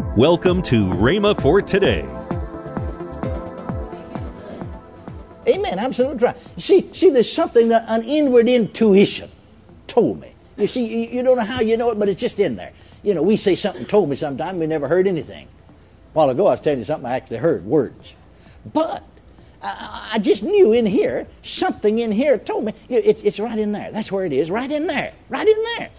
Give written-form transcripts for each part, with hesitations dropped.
Welcome to Rhema for Today. Amen. Absolutely right. See, there's something that an inward intuition told me. You see, you don't know how you know it, but it's just in there. You know, we say something told me sometime, we never heard anything. A while ago, I was telling you something I actually heard, words. But I just knew in here, something in here told me, it's right in there. That's where it is, right in there, right in there.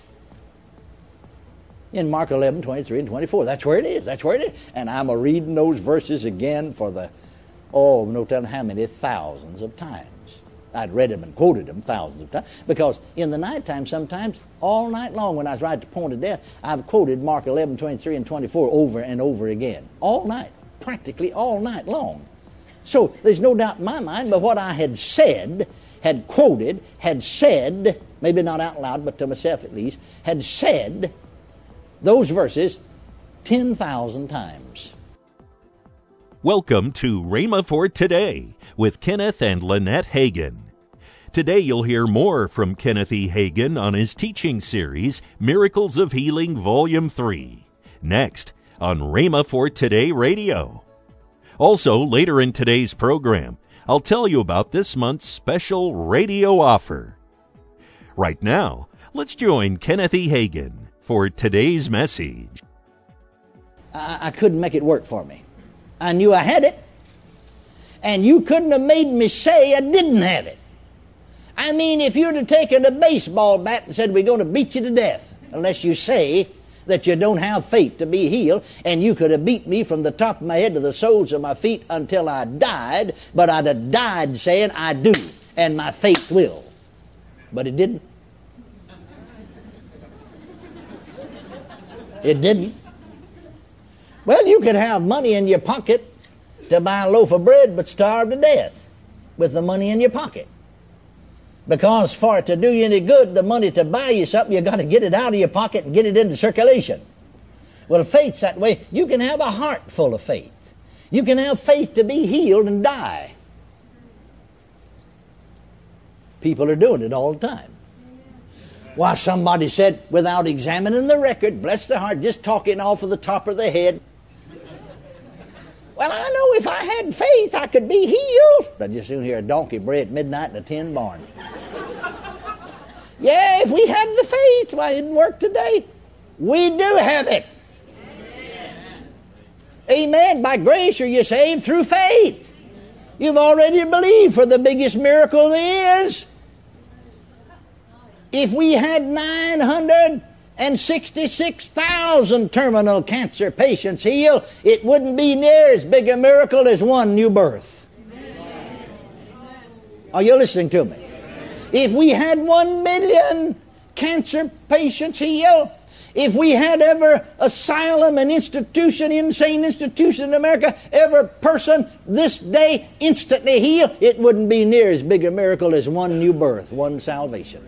In Mark 11, 23 and 24, that's where it is, that's where it is. And I'm reading those verses again for no telling how many thousands of times. I'd read them and quoted them thousands of times. Because in the nighttime sometimes, all night long when I was right at the point of death, I've quoted Mark 11, 23 and 24 over and over again. All night, practically all night long. So there's no doubt in my mind, but what I had said, had quoted, had said, maybe not out loud, but to myself at least, had said those verses 10,000 times. Welcome to Rhema for Today with Kenneth and Lynette Hagin. Today you'll hear more from Kenneth E. Hagin on his teaching series, Miracles of Healing Volume 3, next on Rhema for Today Radio. Also, later in today's program, I'll tell you about this month's special radio offer. Right now, let's join Kenneth E. Hagin for today's message. I couldn't make it work for me. I knew I had it, and you couldn't have made me say I didn't have it. I mean, if you'd have taken a baseball bat and said, we're going to beat you to death unless you say that you don't have faith to be healed, and you could have beat me from the top of my head to the soles of my feet until I died, but I'd have died saying I do, and my faith will. But it didn't. It didn't. Well, you could have money in your pocket to buy a loaf of bread but starve to death with the money in your pocket. Because for it to do you any good, the money to buy you something, you got to get it out of your pocket and get it into circulation. Well, faith's that way. You can have a heart full of faith. You can have faith to be healed and die. People are doing it all the time. Why, somebody said, without examining the record, bless their heart, just talking off of the top of their head, well, I know if I had faith, I could be healed. I just soon hear a donkey bray at midnight in a tin barn. Yeah, if we had the faith, why, it didn't work today. We do have it. Amen. Amen. By grace are you saved through faith. You've already believed for the biggest miracle there is. If we had 966,000 terminal cancer patients healed, it wouldn't be near as big a miracle as one new birth. Amen. Are you listening to me? Amen. If we had 1 million cancer patients healed, if we had every asylum and institution, insane institution in America, every person this day instantly healed, it wouldn't be near as big a miracle as one new birth, one salvation.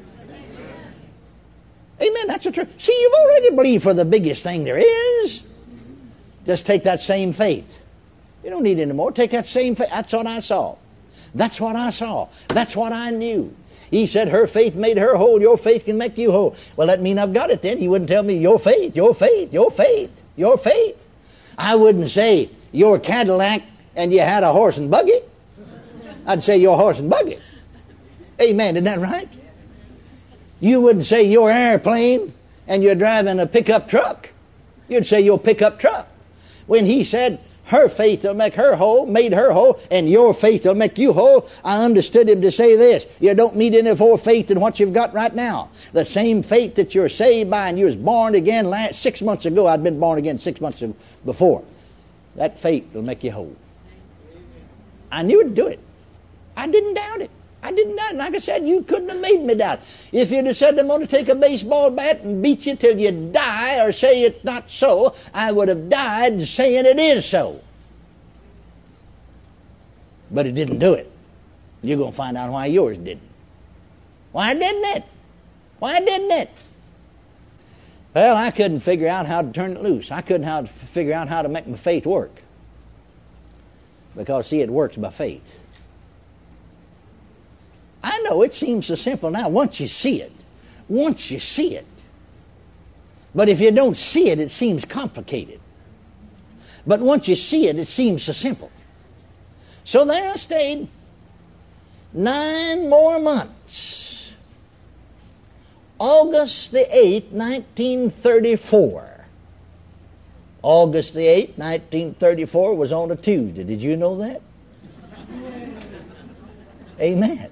Amen, that's the truth. See, you've already believed for the biggest thing there is. Just take that same faith. You don't need any more. Take that same faith. That's what I saw. That's what I saw. That's what I knew. He said her faith made her whole. Your faith can make you whole. Well, that means I've got it then. He wouldn't tell me your faith, your faith, your faith, your faith. I wouldn't say your Cadillac and you had a horse and buggy. I'd say your horse and buggy. Amen, isn't that right? You wouldn't say your airplane and you're driving a pickup truck. You'd say your pickup truck. When he said her faith will make her whole, made her whole, and your faith will make you whole, I understood him to say this. You don't need any more faith than what you've got right now. The same faith that you're saved by and you was born again 6 months ago. I'd been born again 6 months before. That faith will make you whole. I knew it'd do it. I didn't doubt it. I didn't doubt it. Like I said, you couldn't have made me doubt. If you'd have said I'm going to take a baseball bat and beat you till you die or say it's not so, I would have died saying it is so. But it didn't do it. You're going to find out why yours didn't. Why didn't it? Why didn't it? Well, I couldn't figure out how to turn it loose. I couldn't figure out how to make my faith work. Because, see, it works by faith. I know it seems so simple now once you see it. But if you don't see it, it seems complicated. But once you see it, it seems so simple. So there I stayed 9 more months. August the 8th, 1934. August the 8th, 1934 was on a Tuesday. Did you know that? Amen.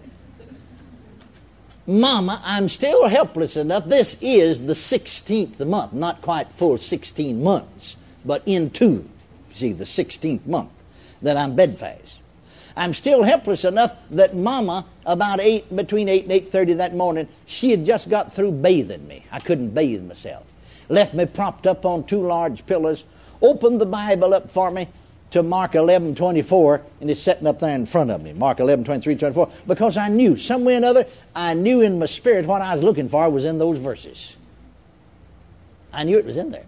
Mama, I'm still helpless enough. This is the 16th month, not quite full 16 months, but into, see, the 16th month that I'm bedfast. I'm still helpless enough that Mama, between 8 and 8:30 that morning, she had just got through bathing me. I couldn't bathe myself. Left me propped up on 2 large pillars, opened the Bible up for me to Mark 11:24, and it's sitting up there in front of me, Mark 11:23-24, because I knew, some way or another, I knew in my spirit what I was looking for was in those verses. I knew it was in there.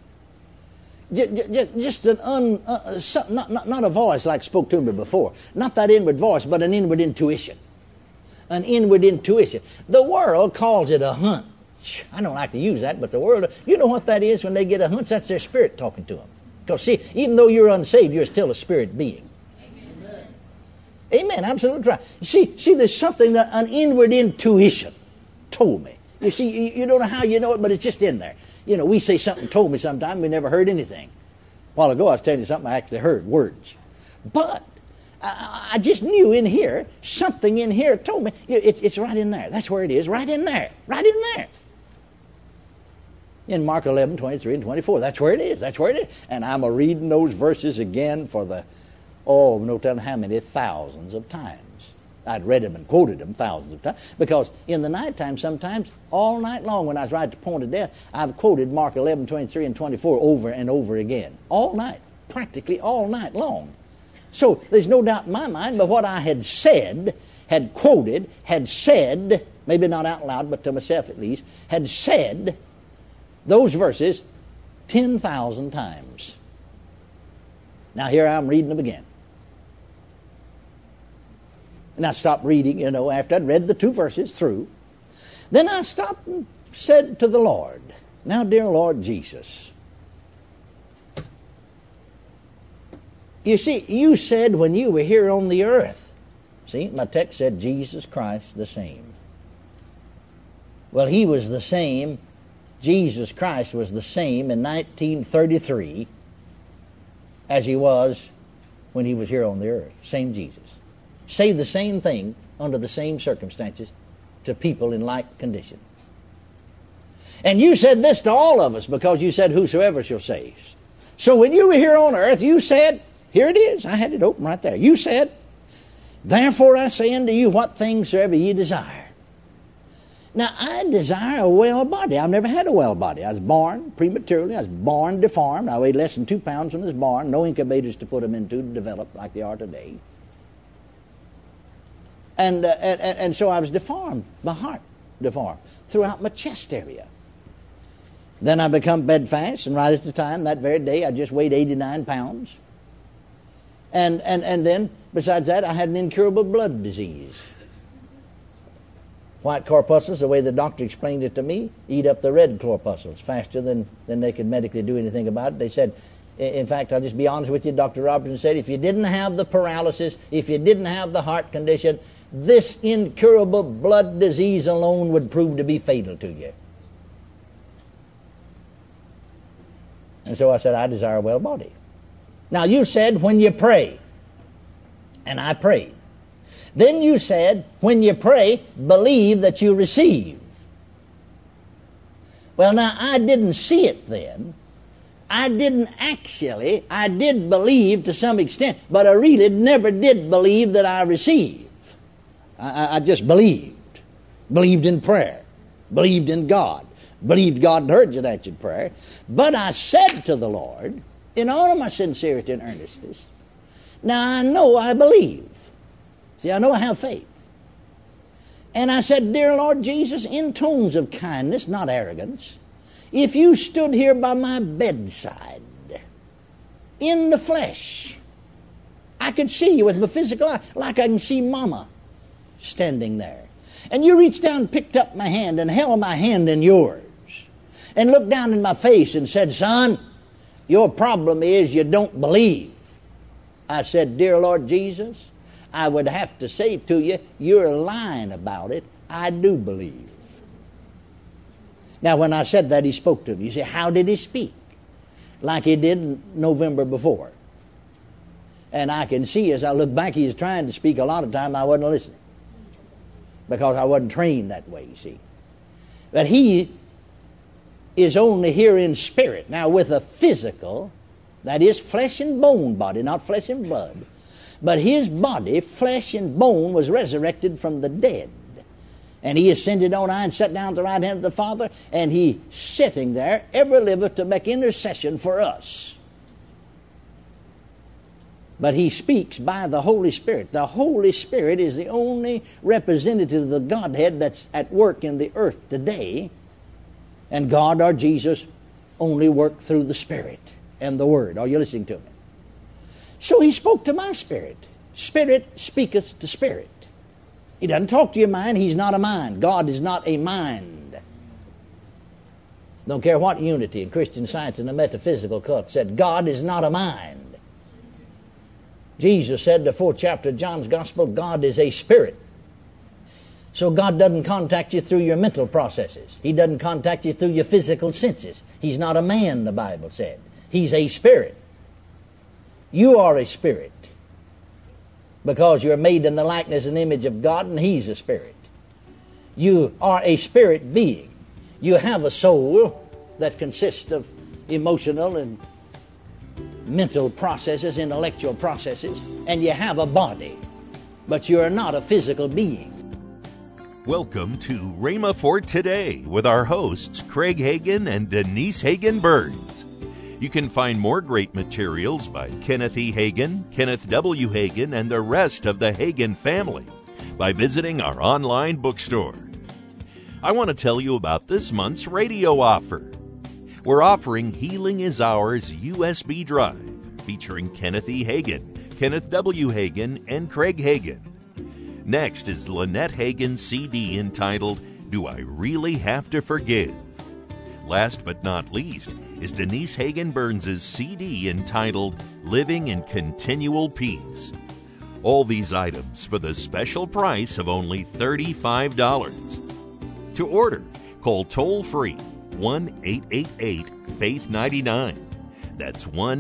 Just not a voice like spoke to me before. Not that inward voice, but an inward intuition. An inward intuition. The world calls it a hunch. I don't like to use that, but the world, you know what that is when they get a hunch? That's their spirit talking to them. Because see, even though you're unsaved, you're still a spirit being. Amen. Amen, absolutely right. See, there's something that an inward intuition told me. You see, you don't know how you know it, but it's just in there. You know, we say something told me sometime, we never heard anything. A while ago I was telling you something I actually heard, words. But I just knew in here, something in here told me, it's right in there. That's where it is, right in there, right in there. In Mark 11:23-24, that's where it is, that's where it is. And I'm reading those verses again for no telling how many thousands of times. I'd read them and quoted them thousands of times, because in the nighttime sometimes, all night long when I was right at the point of death, I've quoted Mark 11:23-24 over and over again. All night, practically all night long. So there's no doubt in my mind, but what I had said, had quoted, had said, maybe not out loud, but to myself at least, had said those verses 10,000 times. Now here I'm reading them again. And I stopped reading, after I'd read the 2 verses through. Then I stopped and said to the Lord, now, dear Lord Jesus, you see, you said when you were here on the earth, see, my text said Jesus Christ the same. Well, he was the same, Jesus Christ was the same in 1933 as he was when he was here on the earth. Same Jesus. Say the same thing under the same circumstances to people in like condition. And you said this to all of us because you said whosoever shall save. So when you were here on earth, you said, here it is, I had it open right there. You said, therefore I say unto you what things soever ye desire. Now I desire a well body. I've never had a well body. I was born prematurely. I was born deformed. I weighed less than 2 pounds when I was born. No incubators to put them into to develop like they are today. And so I was deformed, my heart deformed, throughout my chest area. Then I become bedfast, and right at the time, that very day, I just weighed 89 pounds. And then, besides that, I had an incurable blood disease. White corpuscles, the way the doctor explained it to me, eat up the red corpuscles faster than they could medically do anything about it. They said, in fact, I'll just be honest with you, Dr. Robertson said, if you didn't have the paralysis, if you didn't have the heart condition, this incurable blood disease alone would prove to be fatal to you. And so I said, I desire a well body. Now you said, when you pray, and I prayed. Then you said, when you pray, believe that you receive. Well, now, I didn't see it then. I did believe to some extent, but I really never did believe that I received. I just believed. Believed in prayer. Believed in God. Believed God heard and answered prayer. But I said to the Lord, in all of my sincerity and earnestness, now I know I believe. See, I know I have faith. And I said, dear Lord Jesus, in tones of kindness, not arrogance, if you stood here by my bedside, in the flesh, I could see you with my physical eye, like I can see Mama standing there. And you reached down and picked up my hand and held my hand in yours and looked down in my face and said, son, Your problem is you don't believe. I said, dear Lord Jesus, I would have to say to you, you're lying about it. I do believe. Now, when I said that, he spoke to me. You say, how did he speak? Like he did November before. And I can see as I look back, he was trying to speak a lot of time. I wasn't listening because I wasn't trained that way, you see. But he is only here in spirit. Now, with a physical, that is flesh and bone body, not flesh and blood. But his body, flesh and bone, was resurrected from the dead. And he ascended on high and sat down at the right hand of the Father, and he sitting there, ever liveth to make intercession for us. But he speaks by the Holy Spirit. The Holy Spirit is the only representative of the Godhead that's at work in the earth today. And God or Jesus only work through the Spirit and the Word. Are you listening to me? So he spoke to my spirit. Spirit speaketh to spirit. He doesn't talk to your mind. He's not a mind. God is not a mind. Don't care what unity in Christian Science and the metaphysical cult said. God is not a mind. Jesus said in the 4th chapter of John's Gospel, God is a spirit. So God doesn't contact you through your mental processes. He doesn't contact you through your physical senses. He's not a man, the Bible said. He's a spirit. You are a spirit because you're made in the likeness and image of God, and He's a spirit. You are a spirit being. You have a soul that consists of emotional and mental processes, intellectual processes, and you have a body, but you are not a physical being. Welcome to Rhema for Today with our hosts Craig Hagin and Denise Hagin Burns. You can find more great materials by Kenneth E. Hagin, Kenneth W. Hagin, and the rest of the Hagin family by visiting our online bookstore. I want to tell you about this month's radio offer. We're offering Healing is Ours USB drive featuring Kenneth E. Hagin, Kenneth W. Hagin, and Craig Hagin. Next is Lynette Hagin's CD entitled, Do I Really Have to Forgive? Last but not least is Denise Hagin Burns' CD entitled, Living in Continual Peace. All these items for the special price of only $35. To order, call toll-free 1-888-FAITH-99. That's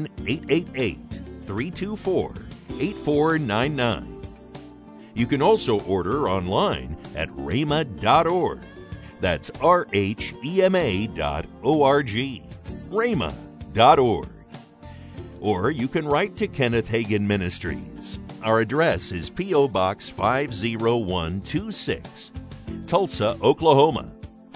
1-888-324-8499. You can also order online at rhema.org. That's RHEMA.org. rhema.org. Or you can write to Kenneth Hagin Ministries. Our address is P.O. Box 50126, Tulsa, Oklahoma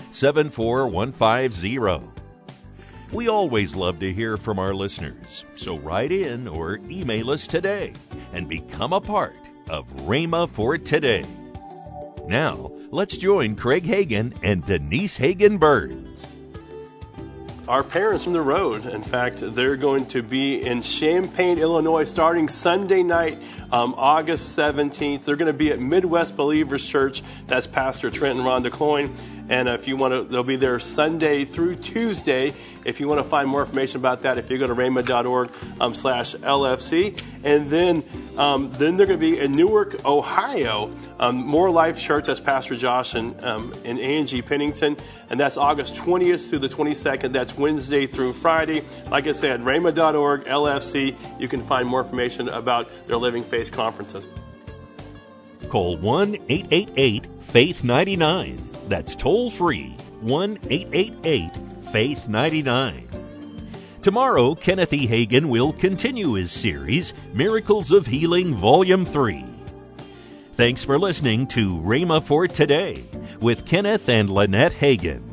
74150. We always love to hear from our listeners, so write in or email us today and become a part of Rhema for Today. Now, let's join Craig Hagin and Denise Hagin Burns. Our parents from the road, in fact, they're going to be in Champaign, Illinois, starting Sunday night, August 17th. They're going to be at Midwest Believers Church. That's Pastor Trent and Rhonda Cloyne. And if you want to, they'll be there Sunday through Tuesday. If you want to find more information about that, if you go to rhema.org/LFC. And then they're going to be in Newark, Ohio, More Life Church. That's Pastor Josh and Angie Pennington. And that's August 20th through the 22nd. That's Wednesday through Friday. Like I said, rhema.org/LFC. You can find more information about their Living Faith conferences. Call 1-888-FAITH-99. That's toll-free, 1-888-FAITH-99. Tomorrow, Kenneth E. Hagin will continue his series, Miracles of Healing, Volume 3. Thanks for listening to Rhema for Today with Kenneth and Lynette Hagin.